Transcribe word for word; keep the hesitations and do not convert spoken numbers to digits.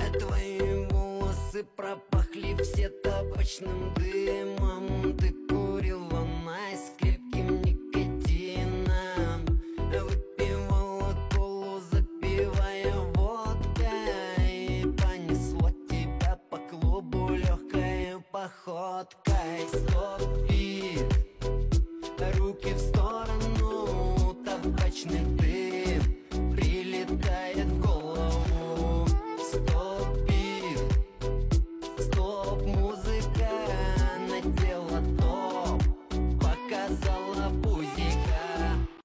Твои волосы пропахли все табачным дымом. Ты курила найс с крепким никотином, выпивала колу, запивая водкой, и понесло тебя по клубу легкой походкой. Стоп и руки в сторону, табачный дым.